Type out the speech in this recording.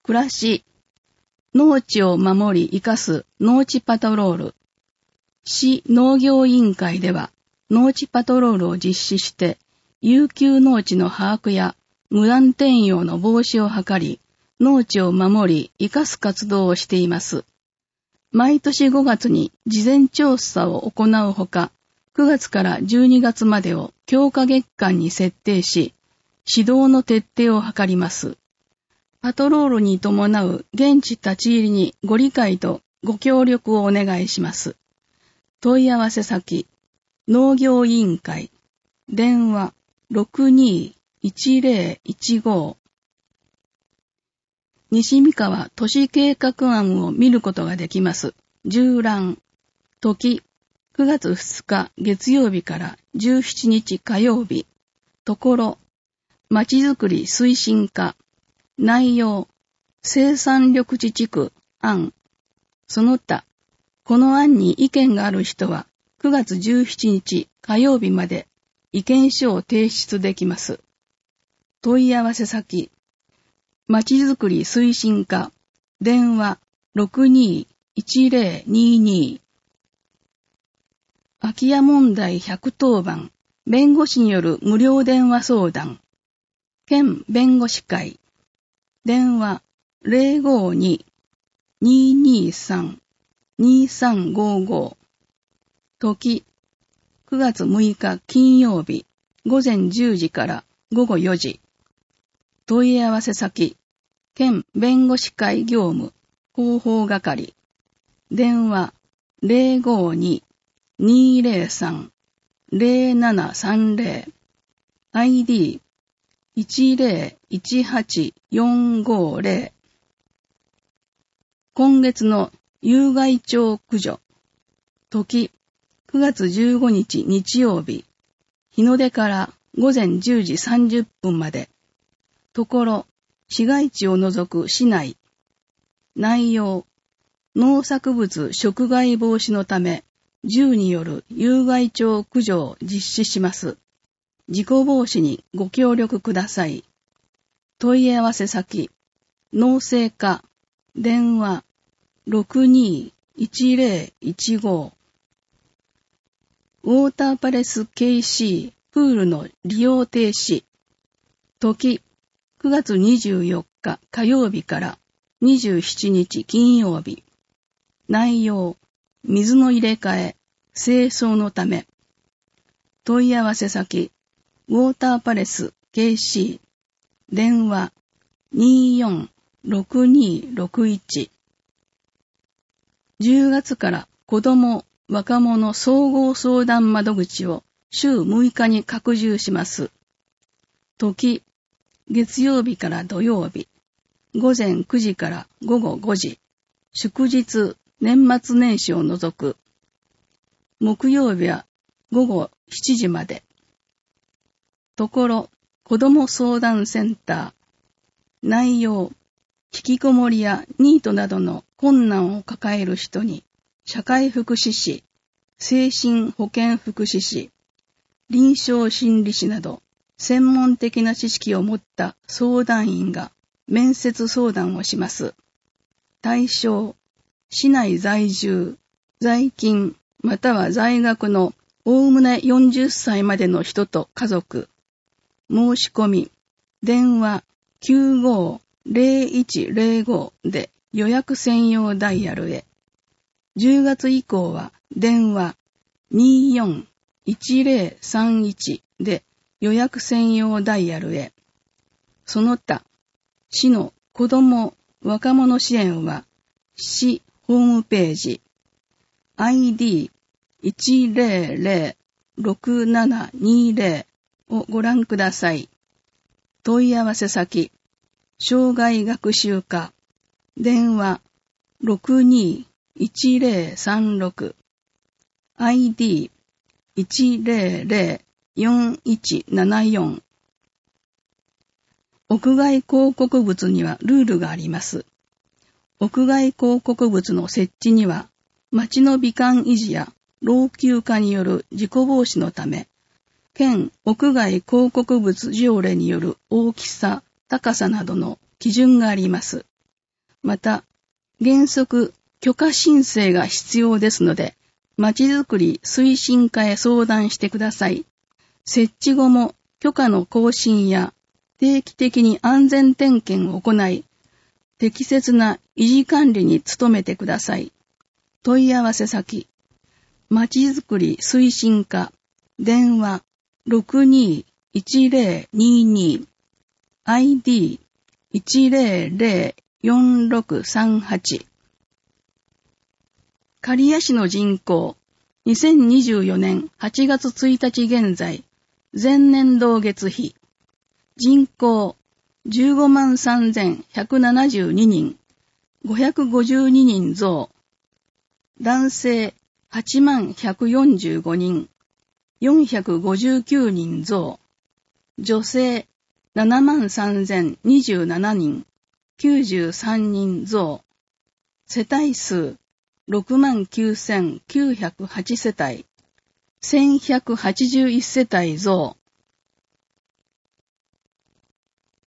暮らし、農地を守り生かす農地パトロール。市農業委員会では農地パトロールを実施して遊休農地の把握や無断転用の防止を図り、農地を守り生かす活動をしています。毎年5月に事前調査を行うほか、9月から12月までを強化月間に設定し、指導の徹底を図ります。パトロールに伴う現地立ち入りにご理解とご協力をお願いします。問い合わせ先、農業委員会、電話621015。西三河都市計画案を見ることができます。縦覧。時、9月2日月曜日から17日火曜日。ところ、まちづくり推進課。内容、生産緑地地区案。その他、この案に意見がある人は9月17日火曜日まで意見書を提出できます。問い合わせ先、まちづくり推進課、電話621022。空き家問題110番、弁護士による無料電話相談。県弁護士会、電話052-223-2355。時、9月6日金曜日、午前10時から午後4時。問い合わせ先、県弁護士会業務広報係。電話052-203-0730。ID 1018450。今月の有害鳥駆除。時、9月15日日曜日。日の出から午前10時30分まで。ところ、市街地を除く市内。内容、農作物食害防止のため、銃による有害鳥駆除を実施します。事故防止にご協力ください。問い合わせ先、農政課、電話621015。ウォーターパレス KC プールの利用停止。時、9月24日火曜日から27日金曜日。内容、水の入れ替え、清掃のため。問い合わせ先、ウォーターパレス KC。電話246261。10月から子ども・若者総合相談窓口を週6日に拡充します。時、月曜日から土曜日、午前9時から午後5時、祝日、年末年始を除く。木曜日は午後7時まで。ところ、子ども相談センター。内容、引きこもりやニートなどの困難を抱える人に、社会福祉士、精神保健福祉士、臨床心理士など、専門的な知識を持った相談員が面接相談をします。対象、市内在住、在勤、または在学のおおむね40歳までの人と家族。申し込み、電話950105で予約専用ダイヤルへ。10月以降は電話241031で予約専用ダイヤルへ。その他、市の子ども・若者支援は市ホームページ ID1006720 をご覧ください。問い合わせ先、障害学習課、電話621036、ID 1004174。屋外広告物にはルールがあります。屋外広告物の設置には、街の美観維持や老朽化による事故防止のため、県屋外広告物条例による大きさ、高さなどの基準があります。 また、原則許可申請が必要ですので、まちづくり推進課へ相談してください。設置後も許可の更新や定期的に安全点検を行い、適切な維持管理に努めてください。問い合わせ先、まちづくり推進課、電話 621022 ID 1004638。刈谷市の人口、2024年8月1日現在、前年同月比、人口153,172人、552人増、男性80,145人、459人増、女性73,027人、93人増、世帯数69,908世帯、1181世帯増、